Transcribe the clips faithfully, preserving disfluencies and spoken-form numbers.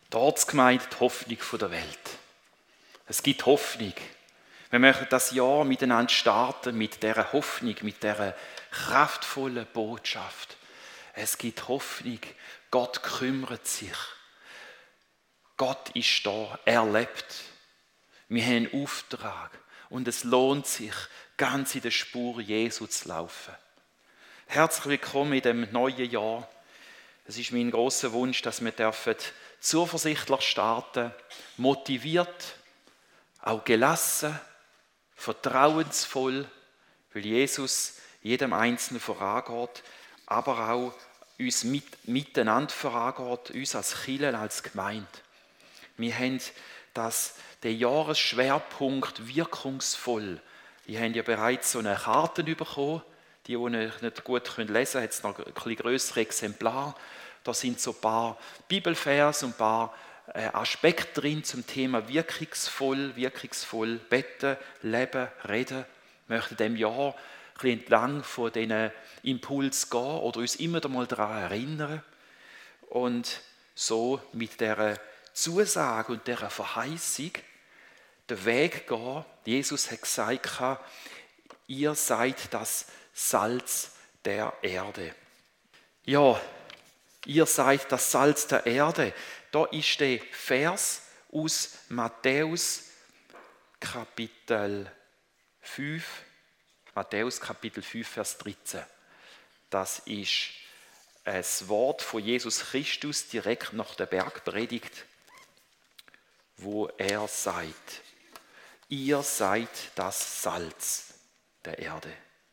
Die Ortsgemeinde, die Hoffnung der Welt. Es gibt Hoffnung. Wir möchten das Jahr miteinander starten mit dieser Hoffnung, mit dieser kraftvollen Botschaft. Es gibt Hoffnung. Gott kümmert sich. Gott ist da. Er lebt. Wir haben einen Auftrag. Und es lohnt sich, ganz in der Spur Jesu zu laufen. Herzlich willkommen in dem neuen Jahr. Es ist mein grosser Wunsch, dass wir zuversichtlich starten, motiviert, auch gelassen, vertrauensvoll, weil Jesus jedem Einzelnen vorangeht, aber auch uns mit, miteinander vorangeht, uns als Kirche, als Gemeinde. Wir haben das, den Jahresschwerpunkt wirkungsvoll. Ich habe ja bereits so eine Karte bekommen, die, die nicht gut lesen können, hat es noch ein bisschen grössere Exemplar. Da sind so ein paar Bibelverse und ein paar Aspekte drin zum Thema wirkungsvoll, wirkungsvoll beten, leben, reden. Wir möchten in diesem Jahr ein bisschen entlang von diesen Impulsen gehen oder uns immer mal daran erinnern und so mit dieser Zusage und dieser Verheißung den Weg gehen. Jesus hat gesagt, ihr seid das Salz der Erde. Ja, ihr seid das Salz der Erde. Da ist der Vers aus Matthäus Kapitel fünf, Matthäus Kapitel fünf, Vers dreizehn. Das ist ein Wort von Jesus Christus direkt nach der Bergpredigt, wo er sagt, ihr seid das Salz der Erde.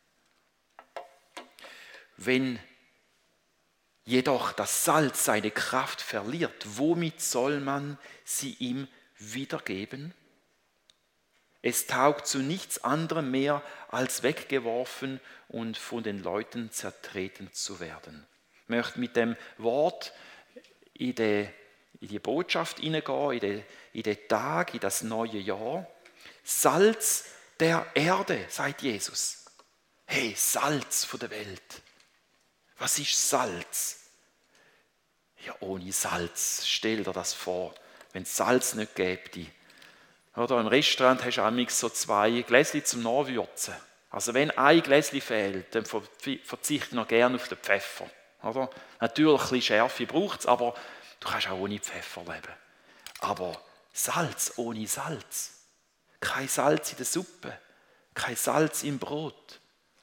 Wenn jedoch das Salz seine Kraft verliert, womit soll man sie ihm wiedergeben? Es taugt zu nichts anderem mehr, als weggeworfen und von den Leuten zertreten zu werden. Ich möchte mit dem Wort in die, in die Botschaft hineingehen, in den, in den Tag, in das neue Jahr. Salz der Erde, sagt Jesus. Hey, Salz von der Welt. Was ist Salz? Ja, ohne Salz, stell dir das vor, wenn es Salz nicht gäbe. Oder im Restaurant hast du manchmal so zwei Gläschen zum Nachwürzen. Also wenn ein Gläschen fehlt, dann verzichte ich noch gerne auf den Pfeffer. Oder? Natürlich ein bisschen Schärfe braucht es, aber du kannst auch ohne Pfeffer leben. Aber Salz ohne Salz. Kein Salz in der Suppe, kein Salz im Brot.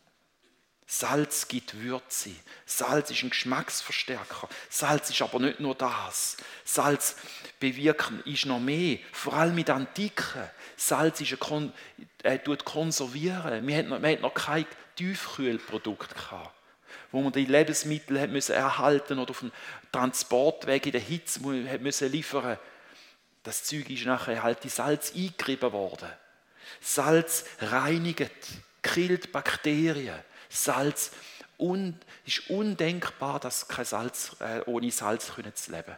Salz gibt Würze. Salz ist ein Geschmacksverstärker. Salz ist aber nicht nur das. Salz bewirken ist noch mehr. Vor allem mit Antiken. Salz ist ein Kon- äh, tut konservieren. Wir hatten noch, wir hatten noch kein Tiefkühlprodukt gehabt, wo man die Lebensmittel hat müssen erhalten oder auf dem Transportweg in der Hitze hat müssen liefern. Das Zeug ist nachher halt in Salz eingerieben worden. Salz reinigt, killt Bakterien. Salz un, ist undenkbar, dass kein Salz, äh, ohne Salz können zu leben.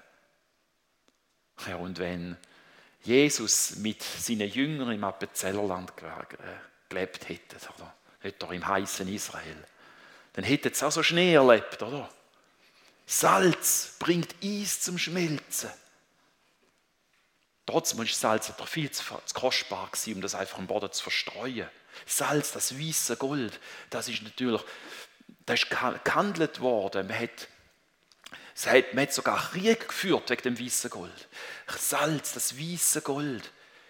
Ja, und wenn Jesus mit seinen Jüngern im Appenzellerland gelebt hätte, oder nicht im heißen Israel, dann hätte es auch so Schnee erlebt, oder? Salz bringt Eis zum Schmelzen. Trotzdem war Salz doch viel zu, zu kostbar gewesen, um das einfach am Boden zu verstreuen. Salz, das weiße Gold, das ist natürlich, das ist gehandelt worden. Man hat, man hat sogar Krieg geführt wegen dem weißen Gold. Salz, das weiße Gold.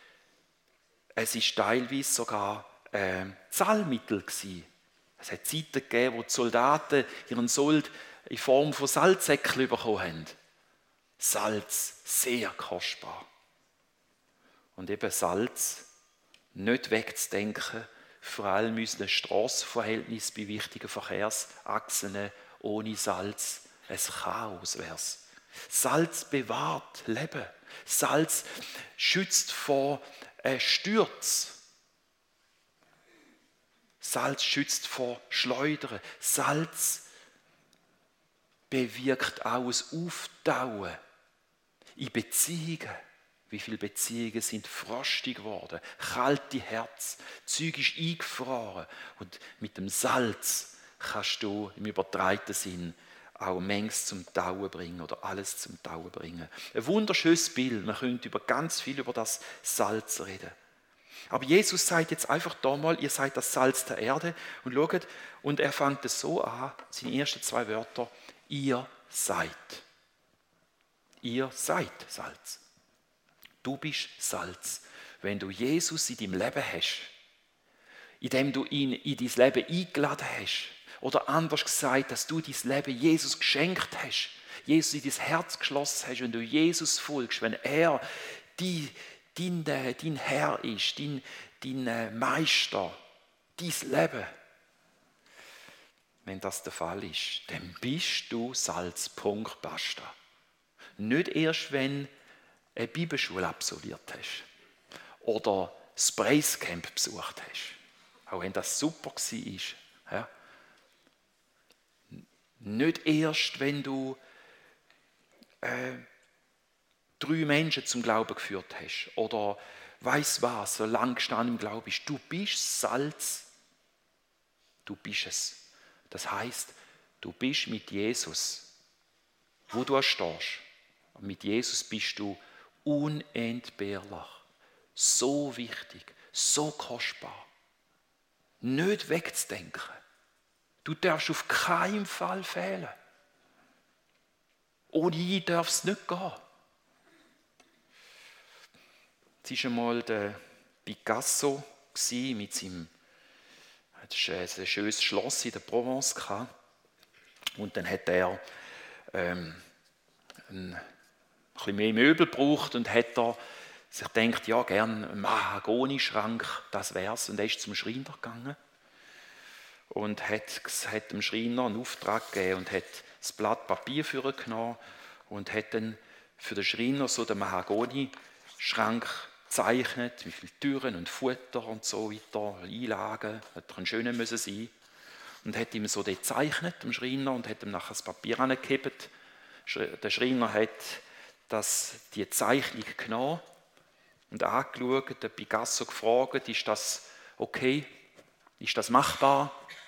Es ist teilweise sogar äh, Zahlmittel gewesen. Es hat Zeiten gegeben, wo die Soldaten ihren Sold in Form von Salzsäckchen bekommen haben. Salz, sehr kostbar. Und eben Salz, nicht wegzudenken, vor allem unsere Strassenverhältnis bei wichtigen Verkehrsachsen ohne Salz, ein Chaos wäre es. Salz bewahrt Leben. Salz schützt vor äh, Stürzen. Salz schützt vor Schleudern. Salz bewirkt auch ein Auftauen in Beziehungen. Wie viele Beziehungen sind frostig geworden, kalte Herz, Zeug ist eingefroren und mit dem Salz kannst du im übertragenen Sinn auch manches zum Tauen bringen oder alles zum Tauen bringen. Ein wunderschönes Bild. Man könnte über ganz viel über das Salz reden. Aber Jesus sagt jetzt einfach da mal, ihr seid das Salz der Erde. Und schaut, und er fängt es so an, seine ersten zwei Wörter, ihr seid. Ihr seid Salz. Du bist Salz. Wenn du Jesus in deinem Leben hast, indem du ihn in dein Leben eingeladen hast, oder anders gesagt, dass du dein Leben Jesus geschenkt hast, Jesus in dein Herz geschlossen hast, wenn du Jesus folgst, wenn er die, dein, dein Herr ist, dein, dein Meister, dein Leben, wenn das der Fall ist, dann bist du Salz, Punkt, basta. Nicht erst, wenn du eine Bibelschule absolviert hast oder das Praise Camp besucht hast, auch wenn das super war. Ja. Nicht erst, wenn du äh, drei Menschen zum Glauben geführt hast oder weiss was, so lang gestanden im Glauben bist. Du bist Salz, du bist es. Das heisst, du bist mit Jesus, wo du stehst. Und mit Jesus bist du unentbehrlich. So wichtig, so kostbar. Nicht wegzudenken. Du darfst auf keinen Fall fehlen. Ohne ihn darf es nicht gehen. Es war einmal der Picasso mit seinem ein schönes Schloss in der Provence. Und dann hat er ähm, ein bisschen mehr Möbel gebraucht und hat er sich gedacht, ja, gerne einen Mahagoni-Schrank, das wär's. Und er ist zum Schreiner gegangen und hat, hat dem Schreiner einen Auftrag gegeben und hat das Blatt Papier für ihn genommen und hat dann für den Schreiner so den Mahagoni-Schrank gezeichnet, wie viele Türen und Futter und so weiter, Einlagen, hat ein schöner müssen sein. Und hat ihm so gezeichnet, dem Schreiner, und hat ihm nachher das Papier angehebt. Der Schreiner hat das, die Zeichnung genommen und angeschaut, den Picasso gefragt, ist das okay, ist das machbar?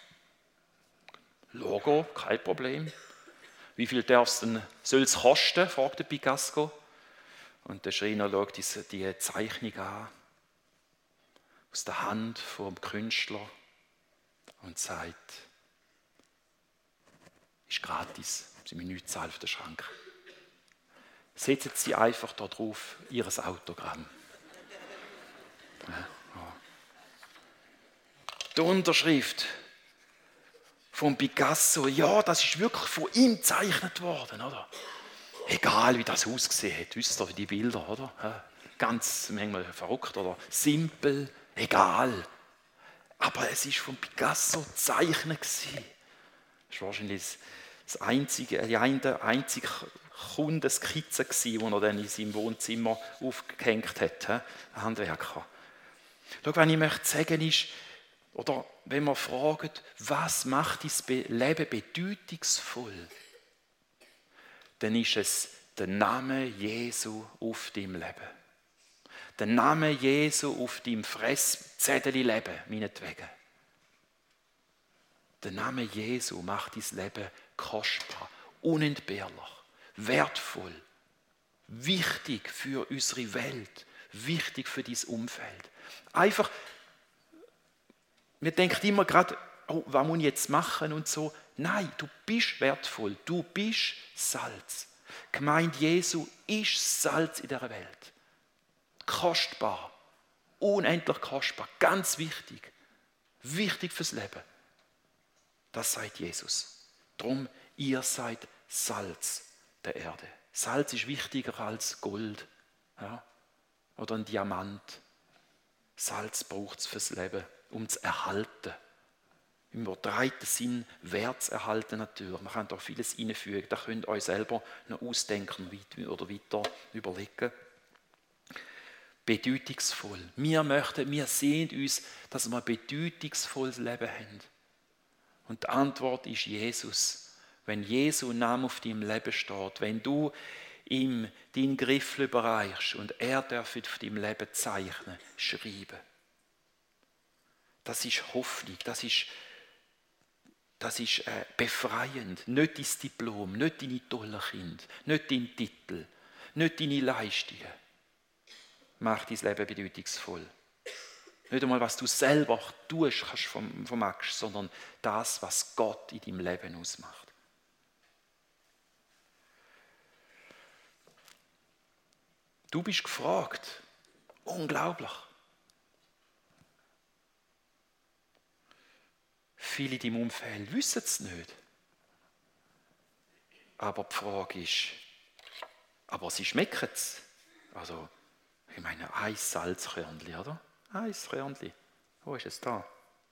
Logo, kein Problem. Wie viel darf's denn, soll es kosten, fragt der Picasso. Und der Schreiner schaut diese, die Zeichnung an, aus der Hand vom Künstler und sagt, ist gratis, Sie müssen nichts zahlen für den Schrank. Setzen Sie einfach da drauf Ihr Autogramm. Ja, ja. Die Unterschrift von Picasso, ja, das ist wirklich von ihm gezeichnet worden, oder? Egal, wie das ausgesehen hat, wisst ihr, die Bilder, oder? Ja, ganz manchmal verrückt oder simpel, egal. Aber es ist von Picasso gezeichnet gewesen. Das war wahrscheinlich das einzige, die einzige Kundenskizze gewesen, die er dann in seinem Wohnzimmer aufgehängt hat, ein Handwerker. Schau, was ich möchte sagen ist, oder wenn wir fragen, was macht dein Leben bedeutungsvoll, dann ist es der Name Jesu auf deinem Leben. Der Name Jesu auf deinem Fresszettel-Leben, meinetwegen. Der Name Jesu macht dein Leben kostbar, unentbehrlich, wertvoll, wichtig für unsere Welt, wichtig für dein Umfeld. Einfach, wir denken immer gerade, oh, was muss ich jetzt machen und so. Nein, du bist wertvoll, du bist Salz. Die Gemeinde Jesu ist Salz in dieser Welt. Kostbar, unendlich kostbar, ganz wichtig, wichtig fürs Leben. Das sagt Jesus. Drum, ihr seid Salz der Erde. Salz ist wichtiger als Gold, ja? Oder ein Diamant. Salz braucht es fürs Leben, um zu erhalten. Im übertreiten Sinn Wert zu erhalten natürlich. Man kann da vieles reinfügen, da könnt ihr euch selber noch ausdenken oder weiter überlegen. Bedeutungsvoll. Wir möchten, wir sehen uns, dass wir ein bedeutungsvolles Leben haben. Und die Antwort ist Jesus. Wenn Jesu Name auf deinem Leben steht, wenn du ihm deinen Griffel überreichst und er darf auf deinem Leben zeichnen, schreiben. Das ist Hoffnung, das ist, das ist äh, befreiend. Nicht dein Diplom, nicht deine tollen Kinder, nicht dein Titel, nicht deine Leistungen. Macht dein Leben bedeutungsvoll. Nicht einmal, was du selber tust, kannst vom, vermagst, sondern das, was Gott in deinem Leben ausmacht. Du bist gefragt. Unglaublich. Viele in deinem Umfeld wissen es nicht. Aber die Frage ist, aber sie schmecken es. Also, ich meine, ein Salzkörnchen, oder? Ein Körnchen. Wo ist es da?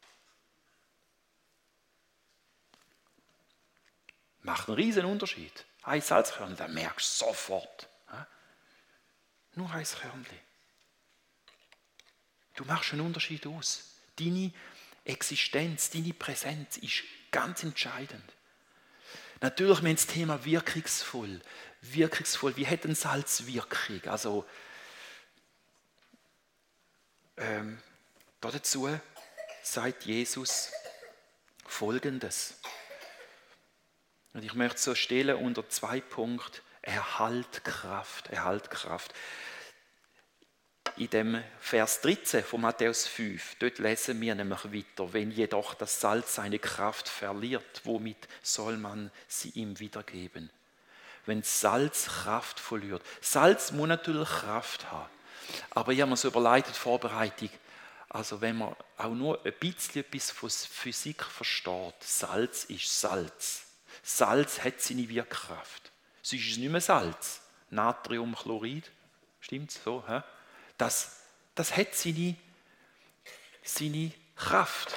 Macht einen riesen Unterschied. Ein Salzkörnchen, das merkst du sofort. Nur ein Körnchen. Du machst einen Unterschied aus. Deine Existenz, deine Präsenz ist ganz entscheidend. Natürlich, wir haben das Thema wirkungsvoll. Wirkungsvoll, wie hat ein Salz Wirkung? Also, ähm, dazu sagt Jesus Folgendes. Und ich möchte es so stellen unter zwei Punkten. Erhalt Kraft, erhalt Kraft. In dem Vers dreizehn von Matthäus fünf, dort lesen wir nämlich weiter, wenn jedoch das Salz seine Kraft verliert, womit soll man sie ihm wiedergeben? Wenn Salz Kraft verliert. Salz muss natürlich Kraft haben. Aber ich habe mir so überlegt, die Vorbereitung, also wenn man auch nur ein bisschen etwas von Physik versteht, Salz ist Salz. Salz hat seine Wirkkraft. Sonst ist es nicht mehr Salz. Natriumchlorid, stimmt's so? He? Das, das hat seine, seine Kraft.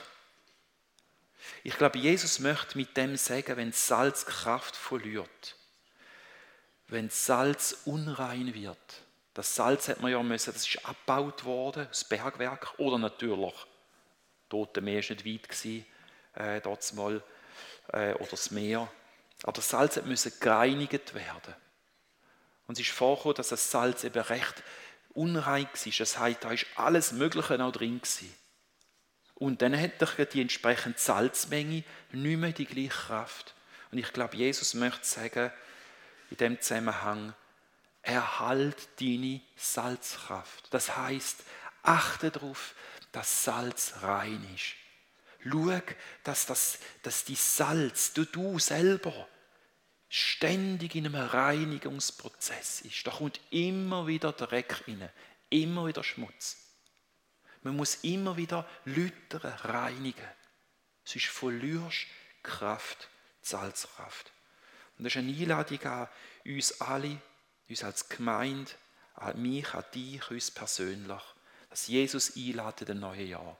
Ich glaube, Jesus möchte mit dem sagen, wenn Salz Kraft verliert, wenn Salz unrein wird, das Salz hat man ja müssen, das ist abgebaut worden, das Bergwerk, oder natürlich, Tote Meer war nicht weit gewesen, äh, dort mal, äh, oder das Meer. Aber das Salz hat müssen gereinigt werden. Und es ist vorgekommen, dass das Salz eben recht unrein war. Das heißt, da war alles Mögliche noch drin gewesen. Und dann hat die entsprechende Salzmenge nicht mehr die gleiche Kraft. Und ich glaube, Jesus möchte sagen, in dem Zusammenhang, erhalt deine Salzkraft. Das heißt, achte darauf, dass Salz rein ist. Schau, dass, das, dass die Salz, du, du selber, ständig in einem Reinigungsprozess ist. Da kommt immer wieder Dreck rein, immer wieder Schmutz. Man muss immer wieder lütern, reinigen. Sonst verlierst du Kraft, die Salzkraft. Und das ist eine Einladung an uns alle, uns als Gemeinde, an mich, an dich, uns persönlich, dass Jesus einlädt in das neue Jahr.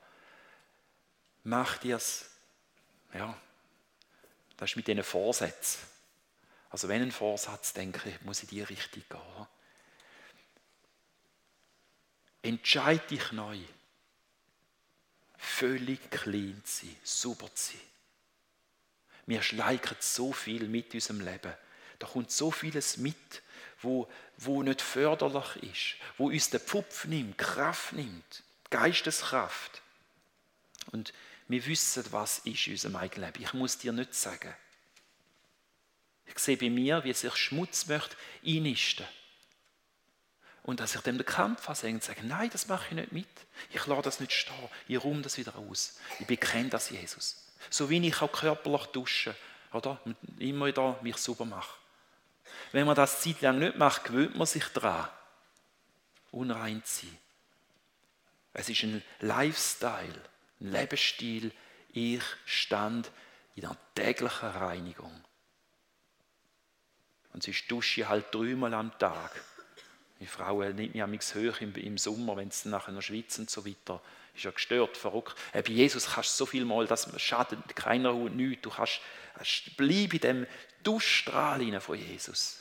Mach dir es, ja, das ist mit diesen Vorsätzen. Also wenn ein Vorsatz, denke ich, muss in die Richtung gehen. Entscheide dich neu, völlig clean zu sein, sauber zu sein. Wir schleichen so viel mit unserem Leben. Da kommt so vieles mit, wo, wo nicht förderlich ist, wo uns den Pfupf nimmt, Kraft nimmt, Geisteskraft. Und wir wissen, was ist in unserem eigenen Leben. Ich muss dir nicht sagen. Ich sehe bei mir, wie sich Schmutz möchte einnisten. Und dass ich dem den Kampf habe und sage, nein, das mache ich nicht mit. Ich lasse das nicht stehen. Ich räume das wieder aus. Ich bekenne das Jesus. So wie ich auch körperlich dusche, oder? Immer wieder mich sauber mache. Wenn man das Zeit lang nicht macht, gewöhnt man sich daran, unrein zu sein. Es ist ein Lifestyle, ein Lebensstil. Ich stand in der täglichen Reinigung. Und sonst dusche ich halt dreimal am Tag. Die Frauen nimmt mich manchmal hoch im, im Sommer, wenn sie nachher noch schwitzen und so weiter. Ist ja gestört, verrückt. Bei Jesus kannst du so viel mal, das schadet keiner Haut nichts. Du kannst, bleib in dem Duschstrahl von Jesus.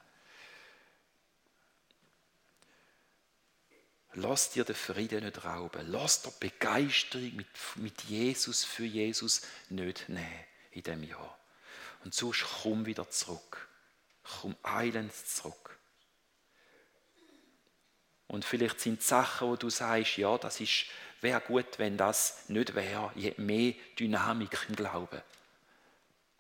Lass dir den Frieden nicht rauben. Lass dir die Begeisterung mit, mit Jesus, für Jesus nicht nehmen in diesem Jahr. Und sonst komm wieder zurück. Komm eilend zurück. Und vielleicht sind es Sachen, wo du sagst, ja, das wäre gut, wenn das nicht wäre. Je mehr Dynamik im Glauben.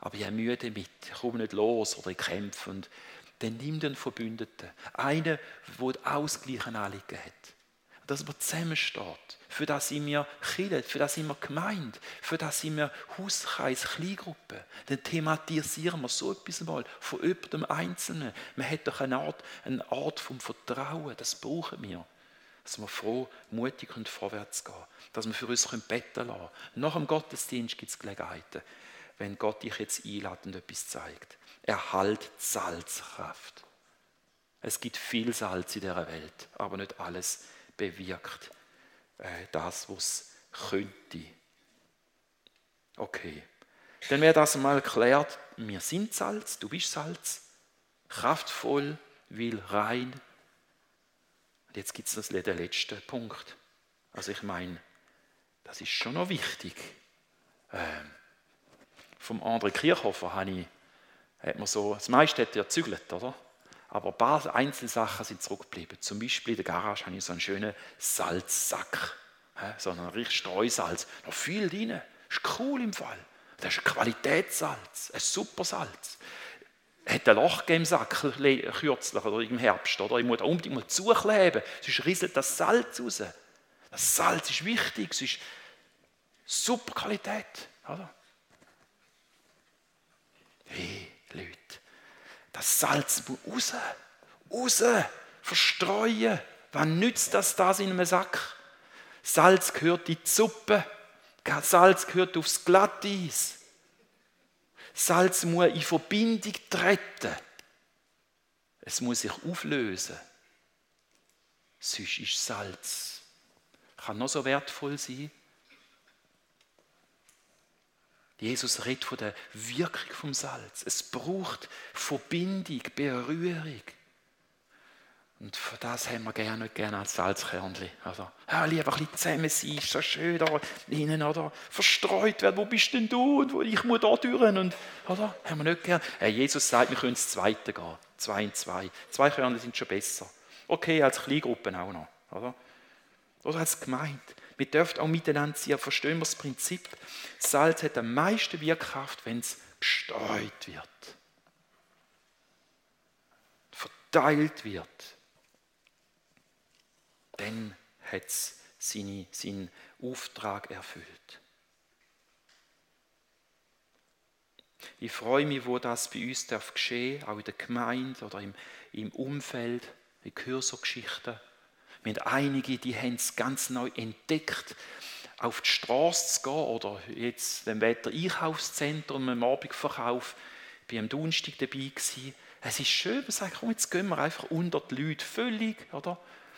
aber ich habe Mühe damit, ich komme nicht los oder ich kämpfe. Und dann nimm den Verbündeten, einen, der ausgleichen Anliegen hat. Dass man zusammensteht, für das sind wir Kirche, für das sind wir Gemeinde, für das sind wir Hauskreis, Kleingruppe. Dann thematisieren wir so etwas mal von jemandem Einzelnen. Man hat doch eine Art, eine Art vom Vertrauen, das brauchen wir. Dass wir froh, mutig und vorwärts gehen. Dass wir für uns beten lassen können. Nach dem Gottesdienst gibt es Gelegenheiten, wenn Gott dich jetzt einlädt und etwas zeigt. Erhalt Salzkraft. Es gibt viel Salz in dieser Welt, aber nicht alles bewirkt äh, das, was es könnte. Okay. Dann wäre das mal erklärt, wir sind Salz, du bist Salz, kraftvoll, will rein. Und jetzt gibt es den letzten Punkt. Also ich meine, das ist schon noch wichtig. Ähm, vom André Kirchhofer habe ich, hat man so, das meiste hat er gezügelt, oder? Aber ein paar Einzelsachen sind zurückgeblieben. Zum Beispiel in der Garage habe ich so einen schönen Salzsack. So einen richtig Streusalz. Noch viel drin. Das ist cool im Fall. Das ist ein Qualitätssalz. Ein super Salz. Es hat ein Loch gegeben im Sack, kürzlich oder im Herbst. Oder? Ich muss da unbedingt mal zukleben. Sonst rieselt das Salz raus. Das Salz ist wichtig. Es ist super Qualität. Oder? Hey, Leute. Das Salz muss raus, raus, verstreuen. Wann nützt das das in einem Sack? Salz gehört in die Suppe. Salz gehört aufs Glatteis. Salz muss in Verbindung treten. Es muss sich auflösen. Sonst ist Salz. Kann noch so wertvoll sein. Jesus redet von der Wirkung vom Salz. Es braucht Verbindung, Berührung. Und für das haben wir gerne nicht gerne als Salzkernchen. Also, ja, lieber ein bisschen zusammen sein, ist so schön da innen, oder? Verstreut werden, wo bist denn du? Und wo ich muss da durch. Und, oder? Haben wir nicht gerne. Ja, Jesus sagt, wir können ins Zweite gehen. Zwei in zwei. Zwei Körner sind schon besser. Okay, als Kleingruppen auch noch. Oder, oder als Gemeinde. Wir dürfen auch miteinander sein, verstehen wir das Prinzip. Salz hat am meisten Wirkkraft, wenn es gestreut wird. Verteilt wird. Dann hat es seine, seinen Auftrag erfüllt. Ich freue mich, wo das bei uns darf geschehen, auch in der Gemeinde oder im, im Umfeld. Ich höre so Geschichten. Wir haben einige, die haben es ganz neu entdeckt, auf die Straße zu gehen oder jetzt im Wetter-Einkaufszentrum, im Abendverkauf. Ich war am Donnerstag dabei gewesen. Es ist schön, man sagt, komm, jetzt gehen wir einfach unter die Leute, völlig, oder?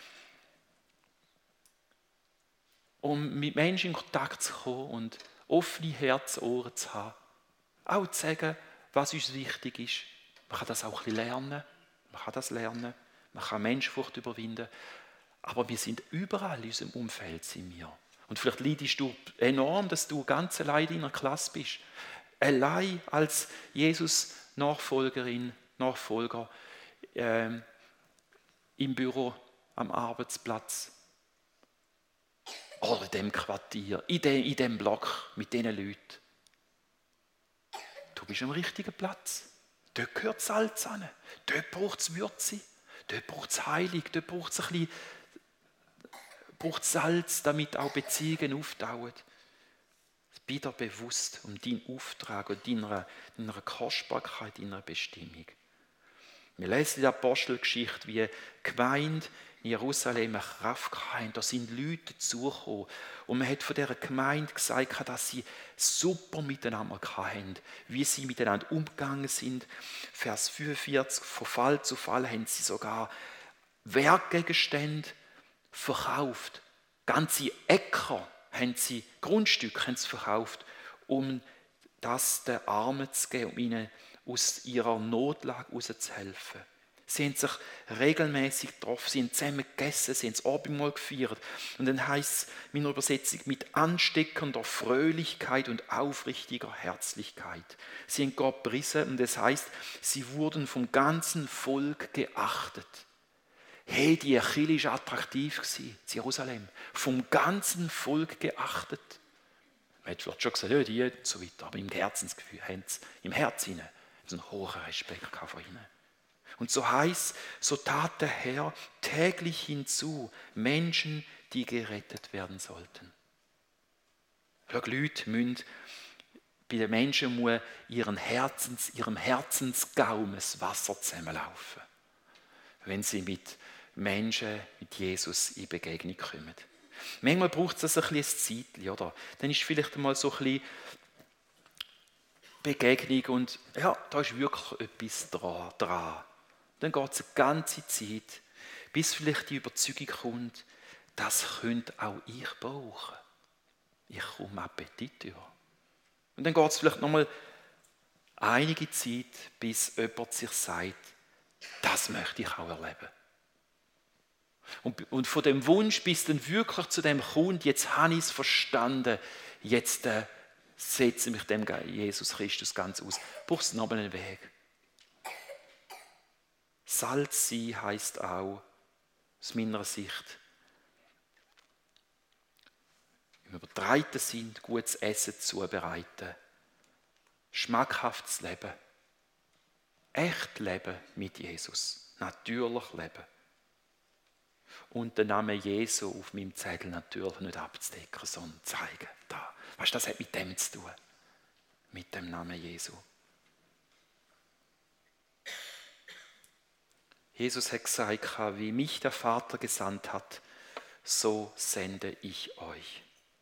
Um mit Menschen in Kontakt zu kommen und offene Herz, Ohren zu haben. Auch zu sagen, was uns wichtig ist. Man kann das auch ein bisschen lernen. Man kann das lernen. Man kann Menschenfurcht überwinden. Aber wir sind überall in unserem Umfeld, sind wir. Und vielleicht leidest du enorm, dass du ganz allein in einer Klasse bist. Allein als Jesus-Nachfolgerin, Nachfolger ähm, im Büro, am Arbeitsplatz oder in dem Quartier, in dem, in dem Block mit diesen Leuten. Du bist am richtigen Platz. Dort gehört Salz an. Dort braucht es Würze. Dort braucht es Heilung. Dort braucht es ein bisschen braucht Salz, damit auch Beziehungen auftauen. Sei dir bewusst um deinen Auftrag und deiner, deiner Kostbarkeit, deiner Bestimmung. Wir lesen in der Apostelgeschichte, wie die Gemeinde in Jerusalem eine Kraft hatte. Da sind Leute dazugekommen. Und man hat von dieser Gemeinde gesagt, dass sie super miteinander hatten, wie sie miteinander umgegangen sind. Vers fünfundvierzig, von Fall zu Fall haben sie sogar Werkgegenstände verkauft. Ganze Äcker haben sie, Grundstücke haben sie verkauft, um das den Armen zu geben, um ihnen aus ihrer Notlage herauszuhelfen. Sie haben sich regelmäßig getroffen, sie haben zusammen gegessen, sie haben das Abendmahl gefeiert. Und dann heisst es in meiner Übersetzung, mit ansteckender Fröhlichkeit und aufrichtiger Herzlichkeit. Sie haben Gott gepriesen und es heisst, sie wurden vom ganzen Volk geachtet. Hey, die Kirche war attraktiv in Jerusalem. Vom ganzen Volk geachtet. Man hat schon gesagt, ja, die und so weiter, aber im Herzensgefühl haben sie im Herzen einen hohen Respekt vor ihnen. Und so heißt, so tat der Herr täglich hinzu Menschen, die gerettet werden sollten. Schau, Leute müssen, bei den Menschen muss ihren Herzens, ihrem Herzensgaum das Wasser zusammenlaufen, wenn sie mit Menschen, mit Jesus in Begegnung kommen. Manchmal braucht es ein bisschen Zeit, oder? Dann ist vielleicht einmal so ein bisschen Begegnung und ja, da ist wirklich etwas dran. Dann geht es eine ganze Zeit, bis vielleicht die Überzeugung kommt, das könnte auch ich brauchen. Ich komme Appetit über. Und dann geht es vielleicht nochmal einige Zeit, bis jemand sich sagt, das möchte ich auch erleben. Und, und von dem Wunsch, bis dann wirklich zu dem kommt, jetzt habe ich es verstanden, jetzt äh, setze mich dem Jesus Christus ganz aus, brauchst du nochmal einen Weg. Salz sein heisst auch, aus meiner Sicht, im übertreiten Sinn gutes Essen zubereiten, schmackhaftes Leben, echt Leben mit Jesus, natürlich Leben. Und den Namen Jesu auf meinem Zettel natürlich nicht abzudecken, sondern zeigen. Da. Weißt du, das hat mit dem zu tun. Mit dem Namen Jesu. Jesus hat gesagt, wie mich der Vater gesandt hat, so sende ich euch.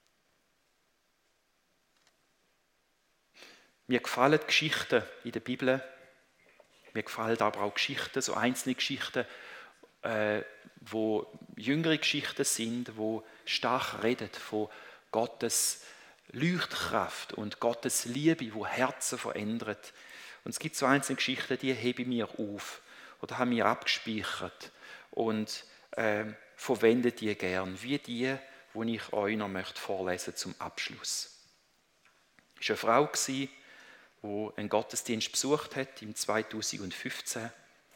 Mir gefallen Geschichten in der Bibel. Mir gefallen aber auch Geschichten, so einzelne Geschichten, äh, wo jüngere Geschichten sind, wo stark reden von Gottes Leuchtkraft und Gottes Liebe, wo Herzen verändert. Und es gibt so einzelne Geschichten, die hebe ich mir auf oder haben wir abgespeichert und äh, verwende die gern, wie die, die ich euch noch möchte vorlesen zum Abschluss. Es war eine Frau, die einen Gottesdienst besucht hat im zweitausendfünfzehn.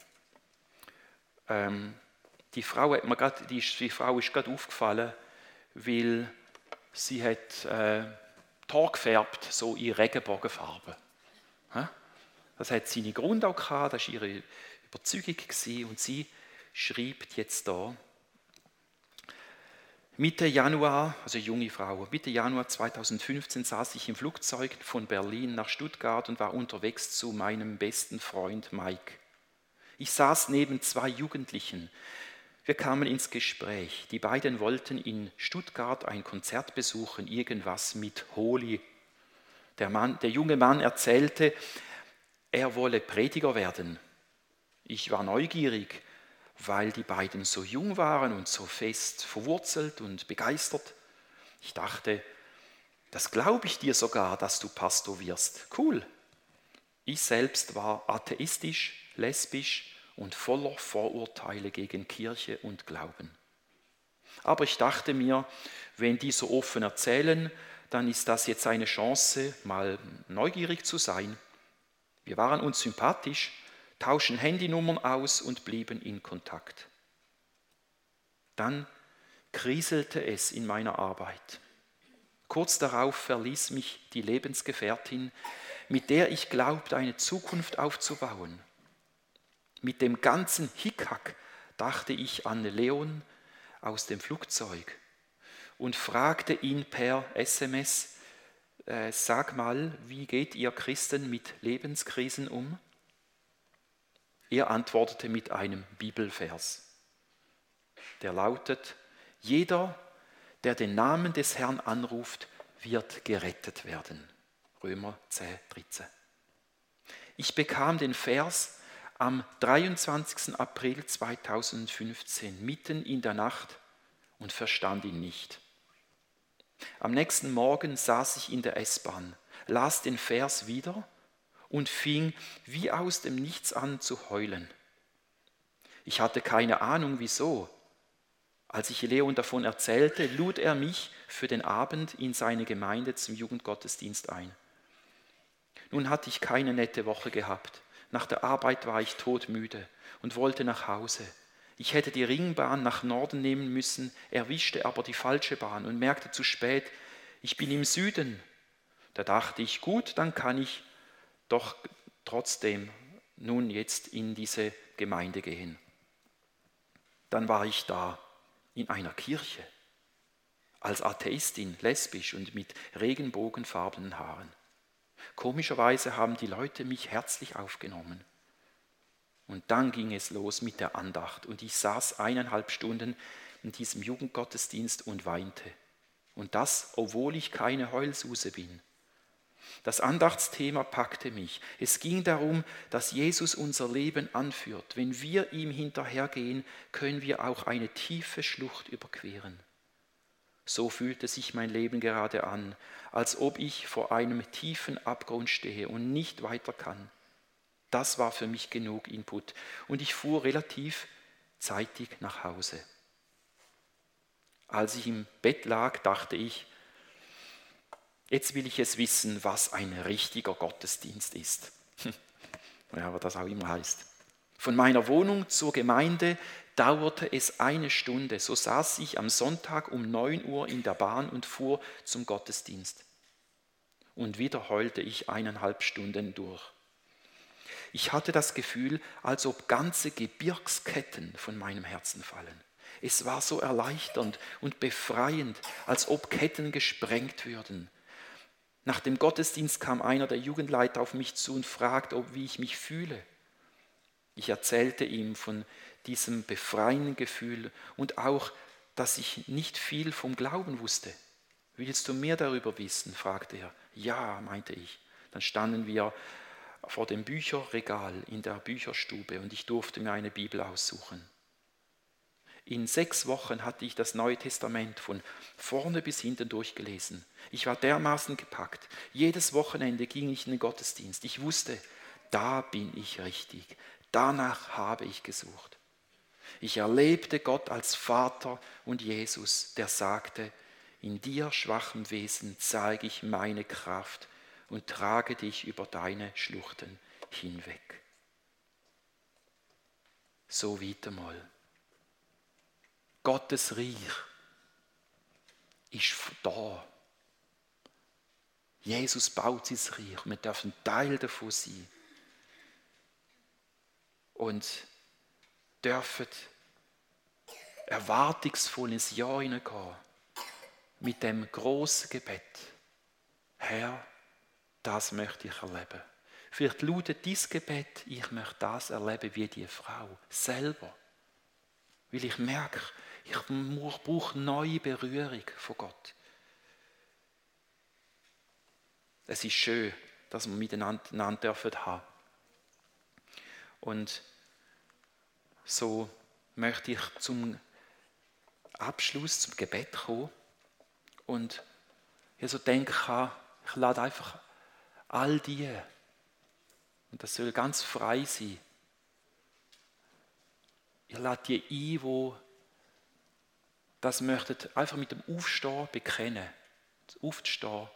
Ähm, die Frau hat mir grad, die, die Frau ist gerade aufgefallen, weil sie hat äh, die Haare gefärbt, so in Regenbogenfarben. Das hat seine Grund auch gehabt, das war ihre Überzeugung gewesen, und sie schreibt jetzt da: Mitte Januar, also junge Frau, Mitte Januar zweitausendfünfzehn saß ich im Flugzeug von Berlin nach Stuttgart und war unterwegs zu meinem besten Freund Mike. Ich saß neben zwei Jugendlichen. Wir kamen ins Gespräch. Die beiden wollten in Stuttgart ein Konzert besuchen, irgendwas mit Holi. Der, Mann, der junge Mann erzählte, er wolle Prediger werden. Ich war neugierig, weil die beiden so jung waren und so fest verwurzelt und begeistert. Ich dachte, das glaube ich dir sogar, dass du Pastor wirst. Cool. Ich selbst war atheistisch, lesbisch und voller Vorurteile gegen Kirche und Glauben. Aber ich dachte mir, wenn die so offen erzählen, dann ist das jetzt eine Chance, mal neugierig zu sein. Wir waren uns sympathisch, tauschen Handynummern aus und blieben in Kontakt. Dann kriselte es in meiner Arbeit. Kurz darauf verließ mich die Lebensgefährtin, mit der ich glaubte, eine Zukunft aufzubauen. Mit dem ganzen Hickhack dachte ich an Leon aus dem Flugzeug und fragte ihn per S M S, äh, sag mal, wie geht ihr Christen mit Lebenskrisen um? Er antwortete mit einem Bibelvers, der lautet: Jeder, der den Namen des Herrn anruft, wird gerettet werden. Römer zehn, dreizehn. Ich bekam den Vers am dreiundzwanzigsten April zweitausendfünfzehn, mitten in der Nacht, und verstand ihn nicht. Am nächsten Morgen saß ich in der S-Bahn, las den Vers wieder und fing wie aus dem Nichts an zu heulen. Ich hatte keine Ahnung, wieso. Als ich Leon davon erzählte, lud er mich für den Abend in seine Gemeinde zum Jugendgottesdienst ein. Nun hatte ich keine nette Woche gehabt. Nach der Arbeit war ich todmüde und wollte nach Hause. Ich hätte die Ringbahn nach Norden nehmen müssen, erwischte aber die falsche Bahn und merkte zu spät, ich bin im Süden Da dachte ich, gut, dann kann ich doch trotzdem nun jetzt in diese Gemeinde gehen. Dann war ich da in einer Kirche, als Atheistin, lesbisch und mit regenbogenfarbenen Haaren. Komischerweise haben die Leute mich herzlich aufgenommen. Und dann ging es los mit der Andacht und ich saß eineinhalb Stunden in diesem Jugendgottesdienst und weinte. Und das, obwohl ich keine Heulsuse bin. Das Andachtsthema packte mich. Es ging darum, dass Jesus unser Leben anführt. Wenn wir ihm hinterhergehen, können wir auch eine tiefe Schlucht überqueren. So fühlte sich mein Leben gerade an, als ob ich vor einem tiefen Abgrund stehe und nicht weiter kann. Das war für mich genug Input und ich fuhr relativ zeitig nach Hause. Als ich im Bett lag, dachte ich, jetzt will ich es wissen, was ein richtiger Gottesdienst ist. Ja, was das auch immer heißt. Von meiner Wohnung zur Gemeinde dauerte es eine Stunde. So saß ich am Sonntag um neun Uhr in der Bahn und fuhr zum Gottesdienst. Und wieder heulte ich eineinhalb Stunden durch. Ich hatte das Gefühl, als ob ganze Gebirgsketten von meinem Herzen fallen. Es war so erleichternd und befreiend, als ob Ketten gesprengt würden. Nach dem Gottesdienst kam einer der Jugendleiter auf mich zu und fragte, ob, wie ich mich fühle. Ich erzählte ihm von diesem befreienden Gefühl und auch, dass ich nicht viel vom Glauben wusste. Willst du mehr darüber wissen? Fragte er. Ja, meinte ich. Dann standen wir vor dem Bücherregal in der Bücherstube und ich durfte mir eine Bibel aussuchen. In sechs Wochen hatte ich das Neue Testament von vorne bis hinten durchgelesen. Ich war dermaßen gepackt. Jedes Wochenende ging ich in den Gottesdienst. Ich wusste, da bin ich richtig. Danach habe ich gesucht. Ich erlebte Gott als Vater und Jesus, der sagte, in dir, schwachem Wesen, zeige ich meine Kraft und trage dich über deine Schluchten hinweg. So weiter mal. Gottes Reich ist da. Jesus baut sein Reich. Wir dürfen Teil davon sein. Und dürfen erwartungsvoll ins Jahr hineingehen. Mit dem grossen Gebet. Herr, das möchte ich erleben. Vielleicht lautet dein Gebet, ich möchte das erleben wie die Frau selber. Weil ich merke, ich brauche neue Berührung von Gott. Es ist schön, dass wir miteinander dürfen haben. Und so möchte ich zum Abschluss, zum Gebet kommen. Und ich so denke, ich lade einfach all die, und das soll ganz frei sein, ich lade die ein, die das möchten, einfach mit dem Aufstehen bekennen. Aufzustehen.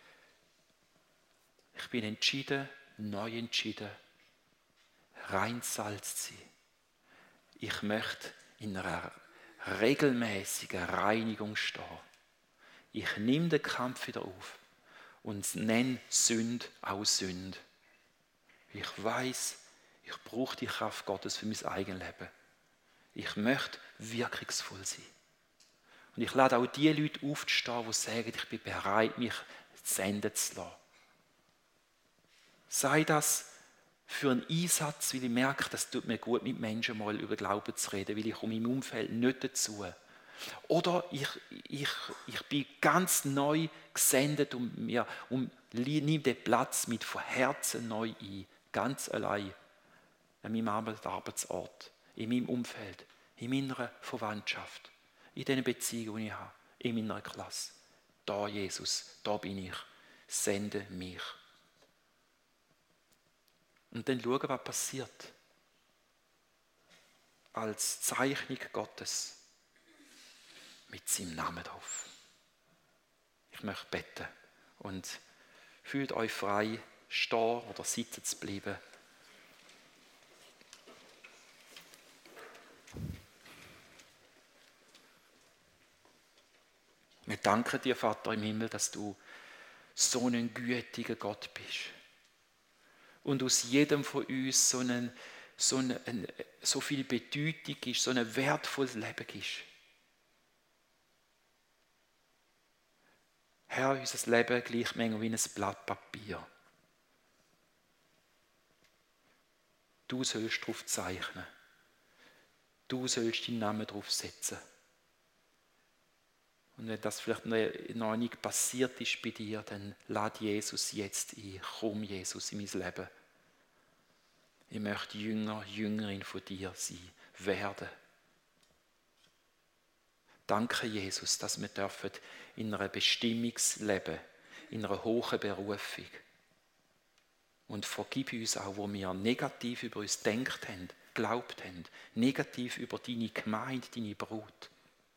Ich bin entschieden, neu entschieden, rein Salz zu sein. Ich möchte in einer regelmäßigen Reinigung stehen. Ich nehme den Kampf wieder auf und nenne Sünde auch Sünde. Ich weiß, ich brauche die Kraft Gottes für mein eigenes Leben. Ich möchte wirkungsvoll sein. Und ich lade auch die Leute aufzustehen, die sagen, ich bin bereit, mich senden zu lassen. Sei das für einen Einsatz, weil ich merke, das tut mir gut, mit Menschen mal über Glauben zu reden, weil ich komme im Umfeld nicht dazu. Oder ich, ich, ich bin ganz neu gesendet und, mir, und nehme den Platz mit von Herzen neu ein, ganz allein, an meinem Arbeitsort, in meinem Umfeld, in meiner Verwandtschaft, in den Beziehungen, die ich habe, in meiner Klasse. Da, Jesus, da bin ich, sende mich. Und dann schauen, was passiert. Als Zeichnung Gottes mit seinem Namen drauf. Ich möchte beten und fühlt euch frei, stehen oder sitzen zu bleiben. Wir danken dir, Vater im Himmel, dass du so ein gütiger Gott bist. Und aus jedem von uns so, einen, so, einen, so viel Bedeutung ist, so ein wertvolles Leben ist. Herr, unser Leben gleich manchmal wie ein Blatt Papier. Du sollst darauf zeichnen. Du sollst deinen Namen drauf setzen. Und wenn das vielleicht noch nicht passiert ist bei dir, dann lad Jesus jetzt ein. Komm, Jesus, in mein Leben. Ich möchte Jünger, Jüngerin von dir sein, werden. Danke, Jesus, dass wir dürfen in einer Bestimmung leben, in einer hohen Berufung. Und vergib uns auch, wo wir negativ über uns gedacht haben, geglaubt haben, negativ über deine Gemeinde, deine Brut.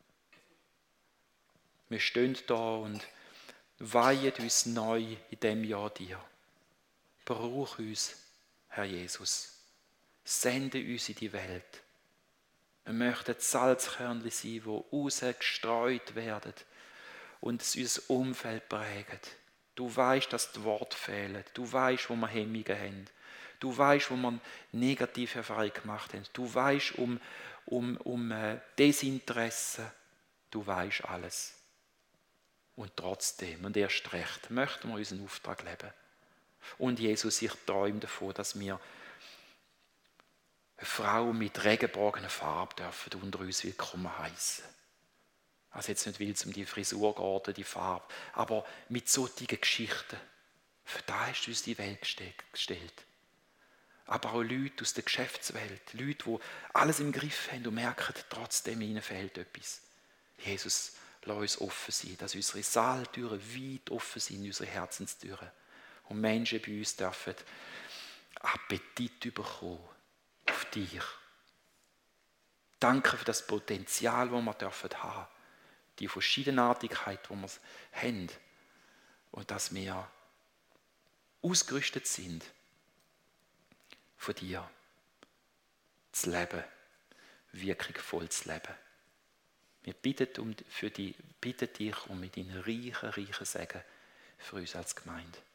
Wir stehen da und weihen uns neu in diesem Jahr dir. Brauch uns, Herr Jesus. Sende uns in die Welt. Wir möchten Salzkörnchen sein, die rausgestreut werden und es unser Umfeld prägen. Du weißt, dass die Worte fehlen. Du weißt, wo wir Hemmungen haben. Du weißt, wo wir negative Erfahrungen gemacht haben. Du weißt um, um, um äh, Desinteresse. Du weißt alles. Und trotzdem, und erst recht, möchten wir unseren Auftrag leben. Und Jesus, ich träume davon, dass wir eine Frau mit regenbogener Farbe dürfen unter uns willkommen heißen. Also jetzt nicht, weil es um die Frisur geht oder die Farbe, aber mit solchen Geschichten. Für das hast du uns die Welt gestellt. Aber auch Leute aus der Geschäftswelt, Leute, die alles im Griff haben und merken, trotzdem ihnen fehlt etwas. Jesus, lass uns offen sein, dass unsere Saaltüren weit offen sind, unsere Herzenstüren. Und Menschen bei uns dürfen Appetit bekommen auf dich. Danke für das Potenzial, das wir dürfen haben. Die Verschiedenartigkeit, die wir haben. Und dass wir ausgerüstet sind von dir. Das Leben, wirkungsvoll zu leben. Wir bitten, um, für die, bitten dich um deinen reichen, reichen Segen für uns als Gemeinde.